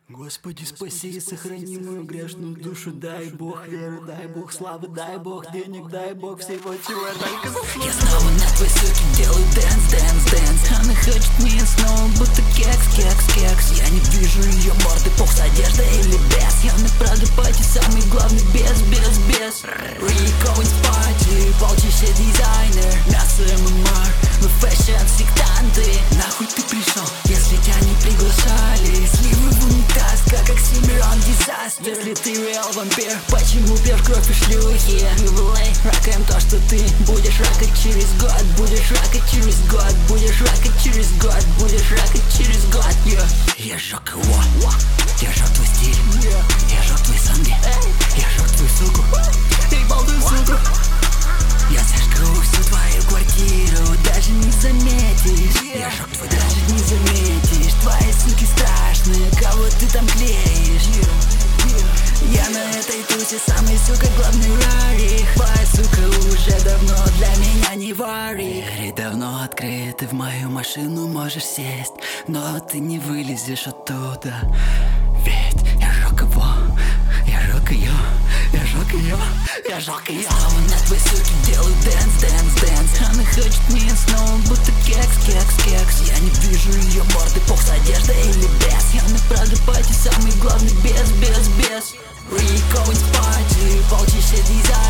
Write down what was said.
Господи, спаси и сохрани мою грешную душу. Дай Бог веры, дай Бог славы, дай Бог денег, дай Бог всего, чего я только заслужил. Я снова на твоей суке делаю дэнс. Она хочет меня снова, будто кекс. Я не вижу ее морды, пох с одеждой или без. Я на правда пати, самый главный без. Really going party, полчища дизайнер. Мясо ММР, мы фэшн-сектанты. Нахуй ты пришел, если тебя не приглашали? Сливы в унитаз, как Оксимирон дизастер. Если ты реал вампир, почему пьешь кровь и шлюхи? Ювелей, ракаем то, что ты будешь ракать через год. Будешь ракать через год, будешь ракать через год, будешь ракать через год. Я жёг его, я жёг твой стиль, я жёг твои санги, я жёг твою суку, эй, балдую суку. Я сожгу всю твою квартиру, даже не заметишь. Я жёг твой, даже не заметишь. Твои суки страшные, кого ты там клеишь? Я на этой тусе самый, сука, главный рарих. Твоя сука уже давно для меня не варик. Двери давно открыты, в мою машину можешь сесть, но ты не вылезешь оттуда. Ведь я жёг его, я жёг ее, я жёг ее, я жёг ее. Снова на твоей суке делаю дэнс. Она хочет меня снова, будто кекс. Я не вижу ее морды, пох с одеждой или без. Я на правда пати, самый главный без. Really going party, полчища дизайн.